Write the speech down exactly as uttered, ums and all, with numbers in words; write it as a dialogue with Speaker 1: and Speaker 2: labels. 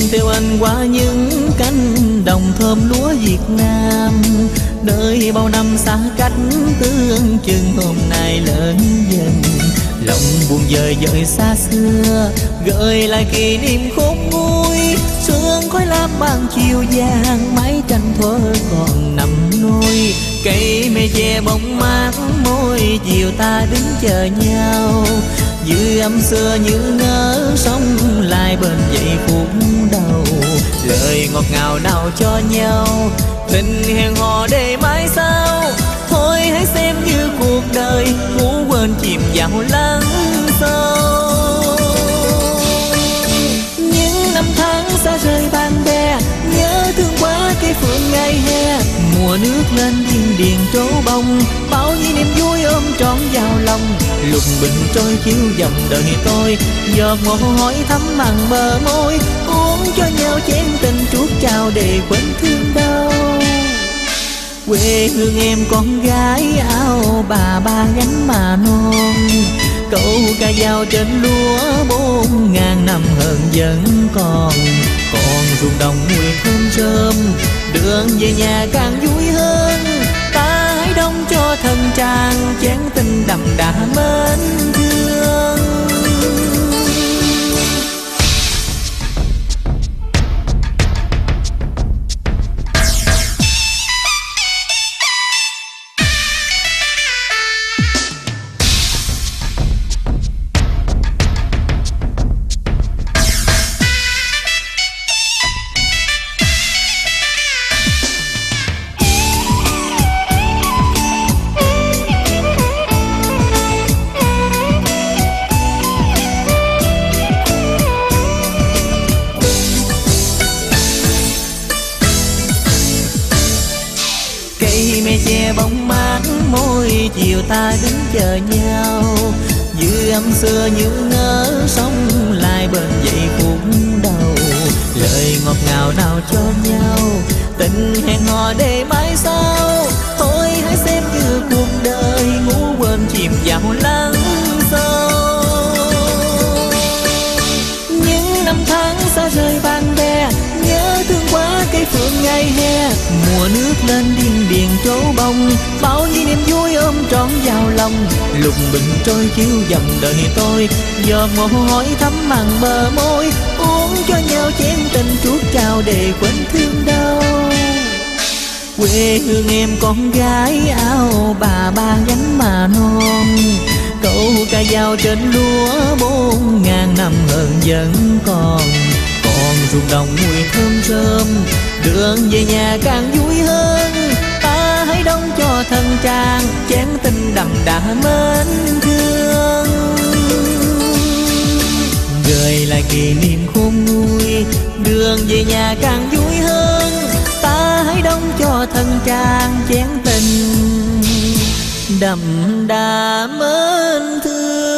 Speaker 1: theo anh qua những cánh đồng thơm lúa Việt Nam, nơi bao năm xa cách tương chừng hôm nay lớn dần. Lòng buồn dời dời xa xưa, gợi lại kỷ niệm khôn nguôi. Sương khói lam ban chiều vàng, mái tranh thuở còn nằm nôi. Cây mê che bóng mát môi, chiều ta đứng chờ nhau. Dư âm xưa như ngỡ sống lại bên dậy phút đầu. Lời ngọt ngào nào cho nhau, tình hẹn hò để mãi sau. Thôi hãy xem như cuộc đời, ngủ quên chìm vào lắng sâu. Những năm tháng xa rời bạn bè, nhớ thương quá cây phượng ngày hè. Mùa nước lên thiên điền trổ bông, bao nhiêu niềm vui ôm trọn vào lòng. Lục bình trôi chiếu dòng đời tôi, giọt mồ hôi thấm mặn bờ môi. Uống cho nhau chén tình chuốt chào để quên thương đau. Quê hương em con gái áo bà ba gánh mà non. Câu ca dao trên lúa bốn ngàn năm hơn vẫn còn. Còn ruộng đồng mùi thơm rơm, đường về nhà càng vui hơn. Ta hãy đông cho thân trang chén tình đậm đà mến thương. Chiều ta đứng chờ nhau, dư âm xưa như ngỡ sống lại bên dậy phút đầu. Lời ngọt ngào nào cho nhau, tình hẹn hò để mãi sau. Thôi hãy xem như cuộc đời, ngủ quên chìm vào lắng sâu. Những năm tháng xa rời bạn bè, nhớ thương quá cây phượng ngày hè. Mùa nước lên điên điền trổ bông, bao nhiêu niềm vui ôm trọn vào lòng. Lục bình trôi chiếu dòng đời tôi, giọt mồ hôi thấm mặn bờ môi. Uống cho nhau chén tình chuốt chào để quên thương đau. Quê hương em con gái áo bà ba gánh mà non. Câu ca dao trên lúa bốn ngàn năm hơn vẫn còn. Còn ruộng đồng mùi thơm rơm, đường về nhà càng vui hơn. Ta hãy đông cho thân trang chén tình đậm đà mến thương. Gợi lại kỷ niệm khôn nguôi, đường về nhà càng vui hơn. Ta hãy đông cho thân trang chén tình đậm đà mến thương.